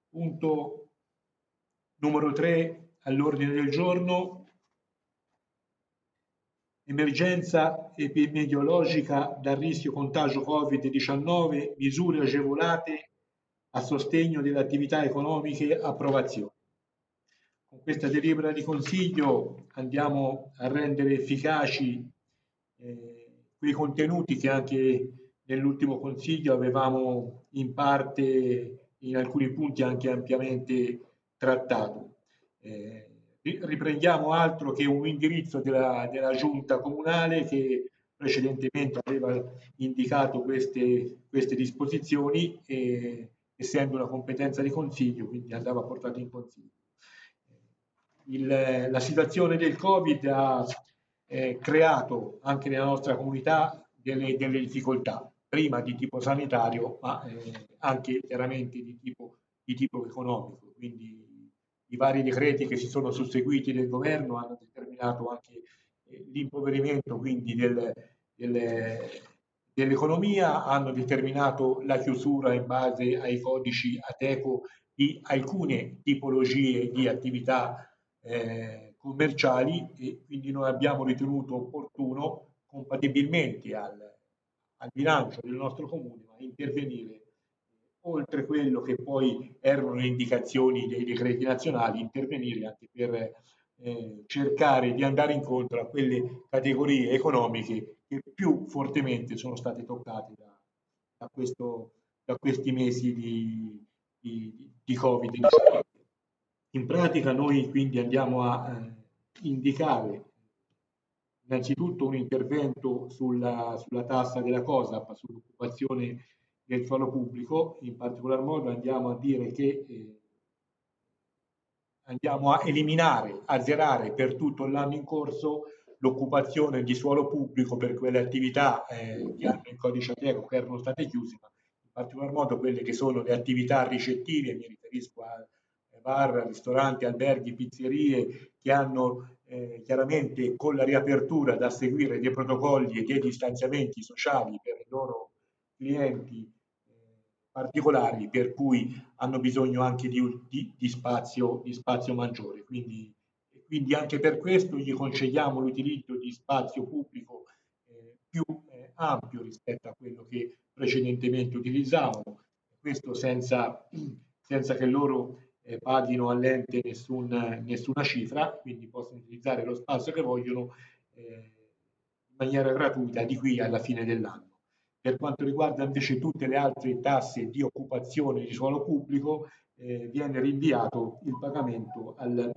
Punto numero 3 all'ordine del giorno: emergenza epidemiologica dal rischio contagio Covid-19, misure agevolate a sostegno delle attività economiche, approvazione. Con questa delibera di Consiglio andiamo a rendere efficaci quei contenuti che anche nell'ultimo Consiglio avevamo in parte, in alcuni punti anche ampiamente trattato. Riprendiamo altro che un indirizzo della Giunta Comunale che precedentemente aveva indicato queste disposizioni, essendo una competenza di Consiglio, quindi andava portato in Consiglio. La situazione del Covid ha creato anche nella nostra comunità delle difficoltà, prima di tipo sanitario, ma anche chiaramente di tipo economico. Quindi i vari decreti che si sono susseguiti del governo hanno determinato anche l'impoverimento quindi dell'economia, hanno determinato la chiusura in base ai codici Ateco di alcune tipologie di attività commerciali, e quindi noi abbiamo ritenuto opportuno, compatibilmente al bilancio del nostro comune, ma intervenire oltre quello che poi erano le indicazioni dei decreti nazionali, intervenire anche per cercare di andare incontro a quelle categorie economiche che più fortemente sono state toccate da questi mesi di Covid-19. In pratica noi quindi andiamo a indicare innanzitutto un intervento sulla tassa della COSAP, sull'occupazione del suolo pubblico. In particolar modo andiamo a dire che andiamo a eliminare, azzerare per tutto l'anno in corso l'occupazione di suolo pubblico per quelle attività che hanno il codice Ateco, che erano state chiuse, ma in particolar modo quelle che sono le attività ricettive, mi riferisco a bar, ristoranti, alberghi, pizzerie, che hanno chiaramente con la riapertura da seguire dei protocolli e dei distanziamenti sociali per i loro clienti particolari, per cui hanno bisogno anche di spazio maggiore. Quindi anche per questo gli concediamo l'utilizzo di spazio pubblico più ampio rispetto a quello che precedentemente utilizzavano, questo senza che loro paghino all'ente nessuna cifra, quindi possono utilizzare lo spazio che vogliono in maniera gratuita di qui alla fine dell'anno. Per quanto riguarda invece tutte le altre tasse di occupazione di suolo pubblico, viene rinviato il pagamento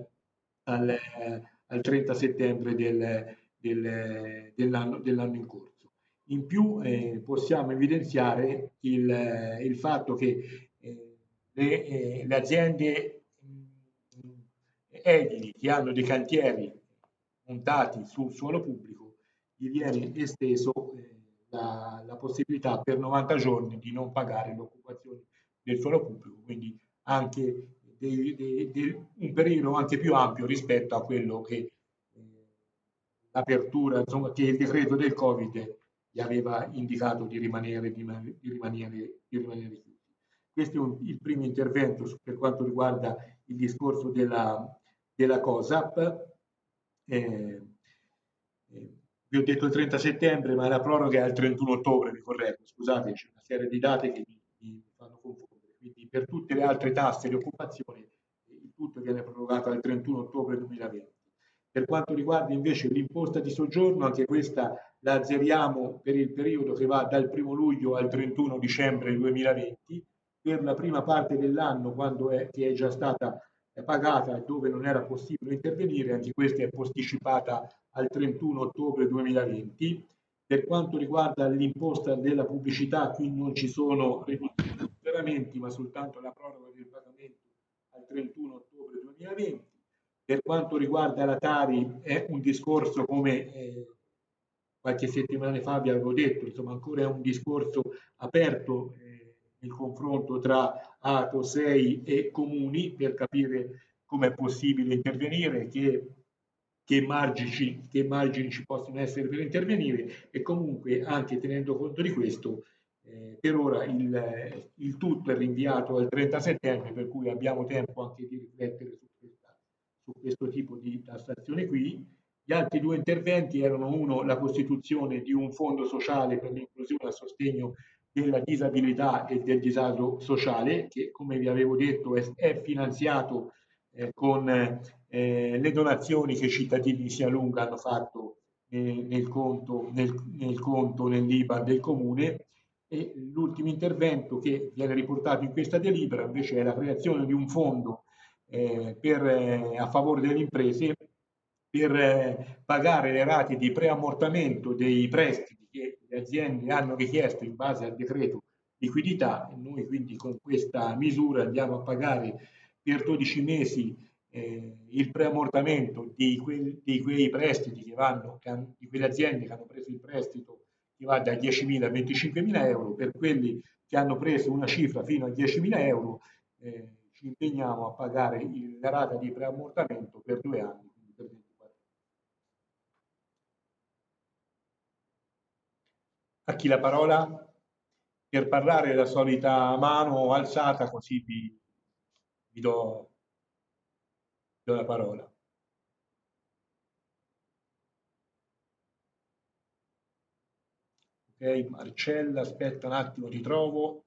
al 30 settembre dell'anno in corso. In più possiamo evidenziare il fatto che le aziende edili che hanno dei cantieri montati sul suolo pubblico gli viene esteso la possibilità per 90 giorni di non pagare l'occupazione del suolo pubblico, quindi anche un periodo anche più ampio rispetto a quello che l'apertura, insomma, che il decreto del Covid gli aveva indicato di rimanere chiusi. Questo è il primo intervento per quanto riguarda il discorso della COSAP. Vi ho detto il 30 settembre, ma la proroga è al 31 ottobre, vi correggo, scusate, c'è una serie di date che mi fanno confondere. Quindi per tutte le altre tasse di occupazione il tutto viene prorogato al 31 ottobre 2020. Per quanto riguarda invece l'imposta di soggiorno, anche questa la azzeriamo per il periodo che va dal 1 luglio al 31 dicembre 2020, per la prima parte dell'anno che è già stata pagata dove non era possibile intervenire, anche questa è posticipata al 31 ottobre 2020. Per quanto riguarda l'imposta della pubblicità, qui non ci sono regolamenti, ma soltanto la proroga del pagamento al 31 ottobre 2020. Per quanto riguarda la Tari è un discorso come qualche settimana fa vi avevo detto, insomma ancora è un discorso aperto nel confronto tra ATO 6 e comuni per capire come è possibile intervenire, che margini ci possono essere per intervenire, e comunque anche tenendo conto di questo Per ora il tutto è rinviato al 30 settembre, per cui abbiamo tempo anche di riflettere su questo tipo di tassazione qui. Gli altri due interventi erano uno, la costituzione di un fondo sociale per l'inclusione a sostegno della disabilità e del disagio sociale, che come vi avevo detto è finanziato con le donazioni che i cittadini di Sialunga hanno fatto nel conto, nell'IBAN del comune. E l'ultimo intervento che viene riportato in questa delibera invece è la creazione di un fondo a favore delle imprese per pagare le rate di preammortamento dei prestiti che le aziende hanno richiesto in base al decreto liquidità. E noi quindi con questa misura andiamo a pagare per 12 mesi il preammortamento di quei prestiti di quelle aziende che hanno preso il prestito che va da 10.000 a 25.000 euro. Per quelli che hanno preso una cifra fino a 10.000 euro ci impegniamo a pagare la rata di preammortamento per 2 anni. Quindi per 24. A chi la parola? Per parlare la solita mano alzata, così vi do la parola. Ok, Marcella, aspetta un attimo, ti trovo.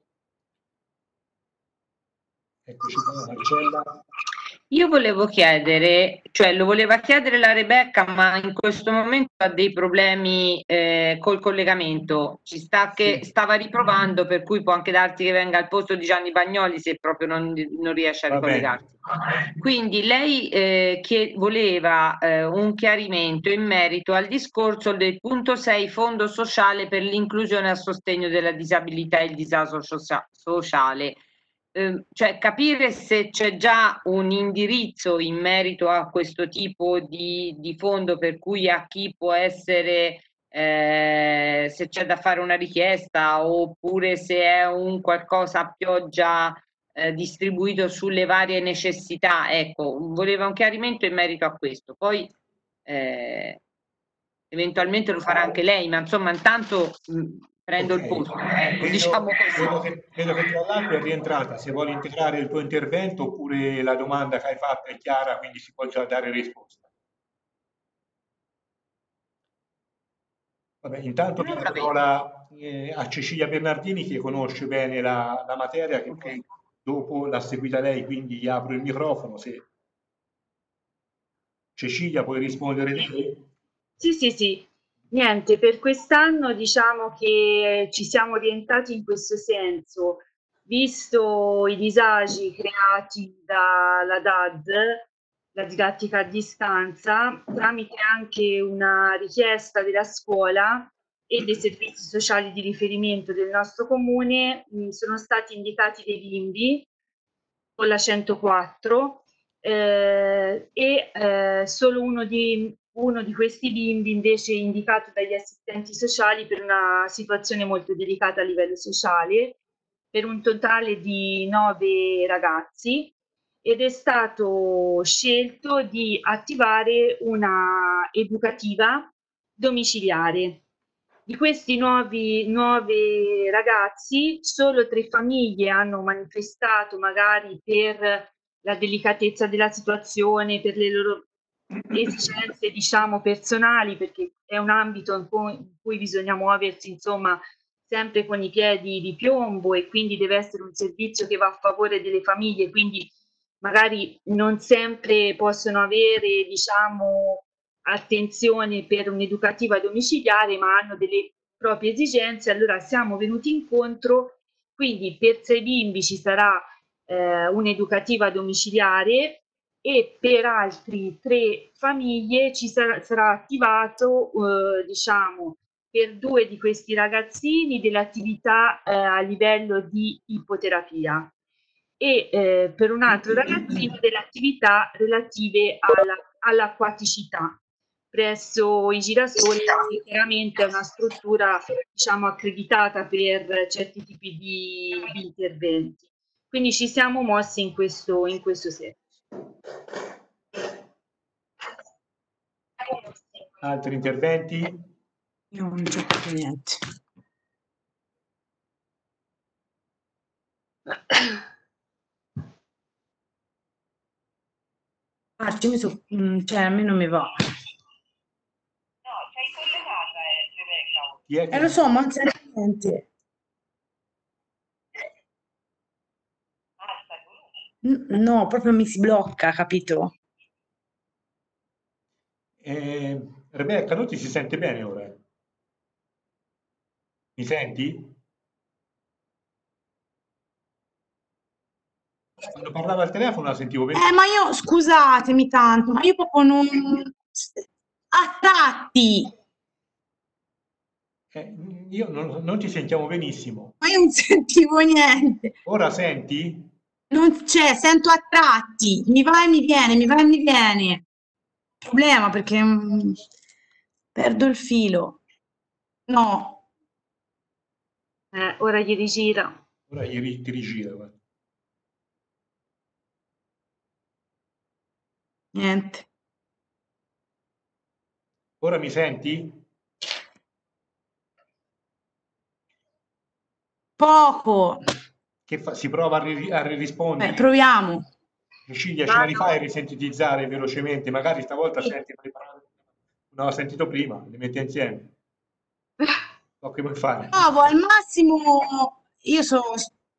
Eccoci qua, Marcella. Io volevo chiedere, cioè lo voleva chiedere la Rebecca, ma in questo momento ha dei problemi col collegamento. Ci sta che stava riprovando, per cui può anche darti che venga al posto di Gianni Bagnoli se proprio non riesce a Va bene. ricollegarsi. Quindi lei voleva un chiarimento in merito al discorso del punto 6, Fondo sociale per l'inclusione a sostegno della disabilità e il disagio sociale. Cioè capire se c'è già un indirizzo in merito a questo tipo di fondo, per cui a chi può essere, se c'è da fare una richiesta, oppure se è un qualcosa a pioggia distribuito sulle varie necessità. Ecco, voleva un chiarimento in merito a questo. Poi eventualmente lo farà anche lei, ma insomma intanto prendo il posto. Ecco, diciamo così. Vedo che tra l'altro è rientrata. Se vuoi integrare il tuo intervento oppure la domanda che hai fatto è chiara, quindi si può già dare risposta. Vabbè, intanto do la parola a Cecilia Bernardini che conosce bene la materia, che poi dopo l'ha seguita lei, quindi gli apro il microfono. Se Cecilia puoi rispondere te? Sì. Niente, per quest'anno diciamo che ci siamo orientati in questo senso, visto i disagi creati dalla DAD, la didattica a distanza, tramite anche una richiesta della scuola e dei servizi sociali di riferimento del nostro comune, sono stati indicati dei bimbi con la 104 solo uno di questi bimbi invece indicato dagli assistenti sociali per una situazione molto delicata a livello sociale, per un totale di 9 ragazzi, ed è stato scelto di attivare una educativa domiciliare. Di questi nuovi ragazzi, solo 3 famiglie hanno manifestato, magari per la delicatezza della situazione, per le loro esigenze, diciamo, personali, perché è un ambito in cui bisogna muoversi, insomma, sempre con i piedi di piombo, e quindi deve essere un servizio che va a favore delle famiglie, quindi magari non sempre possono avere, diciamo, attenzione per un'educativa domiciliare, ma hanno delle proprie esigenze. Allora siamo venuti incontro, quindi per 6 bimbi ci sarà un'educativa domiciliare, e per altri 3 famiglie sarà attivato, diciamo, per 2 di questi ragazzini dell'attività a livello di ipoterapia, e per un altro ragazzino delle attività relative all'acquaticità presso i Girasoli, che chiaramente è una struttura, diciamo, accreditata per certi tipi di interventi. Quindi ci siamo mossi in questo senso. Altri interventi? Io non c'ho capito niente. Cioè, a me non mi va. No, sei collegata, Rebecca. Chi è che Lo so, ma non sento niente. Basta tu. No, proprio mi si blocca, capito? Rebecca, non ti si sente bene ora? Mi senti? Quando parlava al telefono la sentivo benissimo. Ma io, scusatemi tanto, ma io proprio non... A tratti! Io non ti sentiamo benissimo. Ma io non sentivo niente. Ora senti? Non c'è, sento a tratti. Mi va e mi viene, mi va e mi viene. Problema perché perdo il filo. No, Ora gli rigira. Ora ti rigira. Guarda. niente. Ora mi senti? Poco. Si prova a rispondere. Proviamo. Cecilia, ce la rifai a risintetizzare velocemente? Magari stavolta senti le parole. Non ho sentito prima, le metti insieme. So che vuoi fare. Provo, al massimo io sono...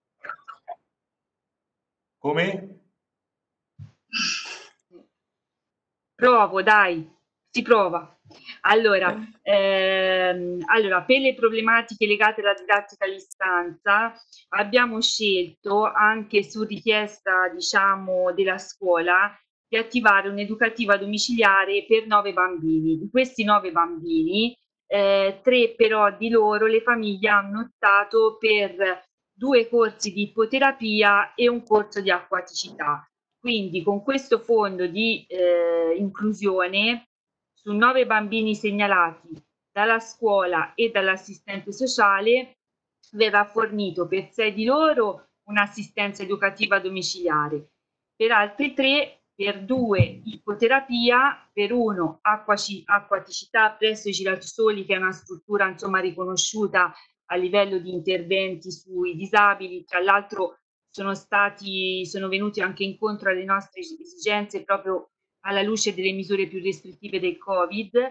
Come? Provo, dai, si prova. Allora, per le problematiche legate alla didattica a distanza abbiamo scelto, anche su richiesta, diciamo, della scuola, di attivare un'educativa domiciliare per 9 bambini. Di questi 9 bambini, 3 però di loro le famiglie hanno optato per 2 corsi di ippoterapia e un corso di acquaticità. Quindi con questo fondo di inclusione, su 9 bambini segnalati dalla scuola e dall'assistente sociale, verrà fornito per 6 di loro un'assistenza educativa domiciliare, per altri 3, per 2 ippoterapia, per 1 acquaticità presso i Girasoli, che è una struttura insomma riconosciuta a livello di interventi sui disabili. Tra l'altro sono venuti anche incontro alle nostre esigenze proprio alla luce delle misure più restrittive del Covid,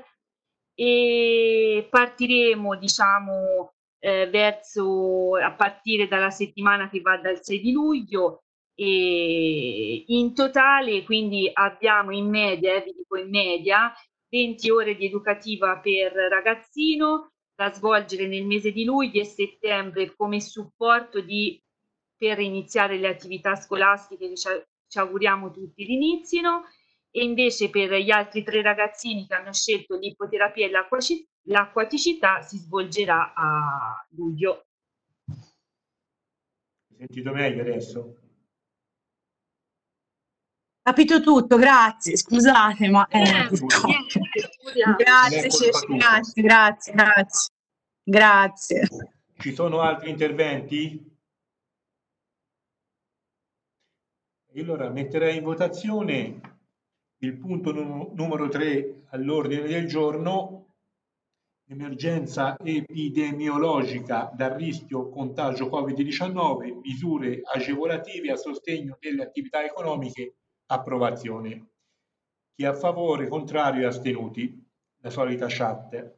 e partiremo, diciamo, a partire dalla settimana che va dal 6 di luglio, e in totale quindi abbiamo in media, vi dico in media, 20 ore di educativa per ragazzino da svolgere nel mese di luglio e settembre come supporto per iniziare le attività scolastiche che ci auguriamo tutti inizino, e invece per gli altri 3 ragazzini che hanno scelto l'ippoterapia e l'acquaticità si svolgerà a luglio. Hai sentito meglio adesso? Capito tutto, grazie. Scusate, ma grazie, grazie. Ci sono altri interventi? Allora metterei in votazione il punto numero 3 all'ordine del giorno, emergenza epidemiologica dal rischio contagio Covid-19, misure agevolative a sostegno delle attività economiche, approvazione. Chi è a favore, contrario e astenuti? La solita chat.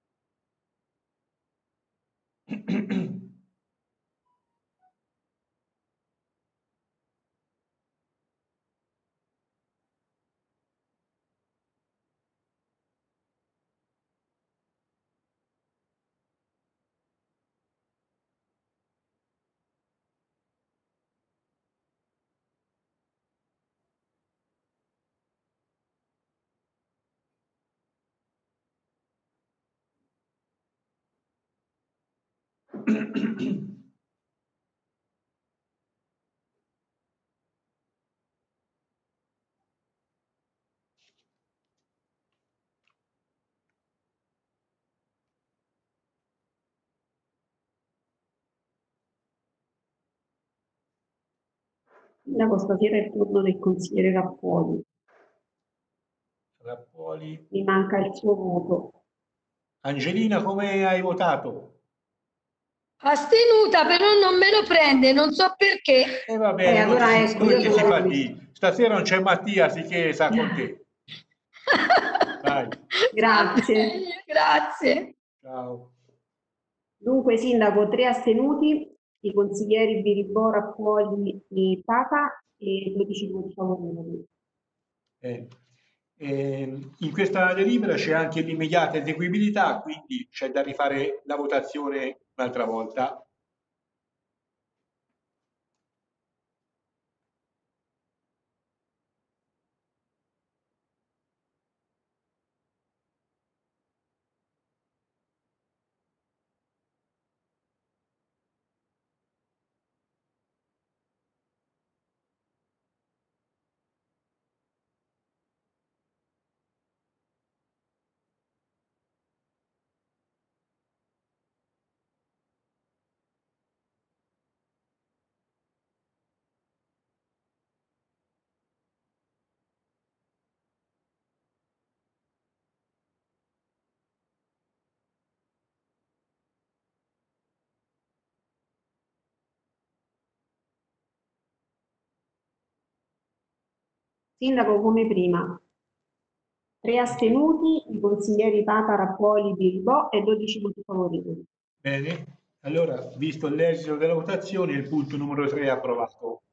Sindaco, stasera è il turno del consigliere Rappoli. Rappoli. Mi manca il suo voto. Angelina, come hai votato? Astenuta, però non me lo prende, non so perché. E va bene, allora ecco, non io ci si sono fa qui. stasera non c'è Mattia, sì che sa con te. Dai, Grazie. Grazie. ciao. Dunque, Sindaco, 3 astenuti, i consiglieri Biribò, Rappuoli e Papa e 12 voti favorevoli. In questa delibera c'è anche l'immediata eseguibilità, quindi c'è da rifare la votazione un'altra volta. Sindaco, come prima. 3 astenuti, i consiglieri Papa, Rappuoli, Biribò e 12 voti favorevoli. Bene, allora, visto l'esito della votazione, il punto numero 3 è approvato.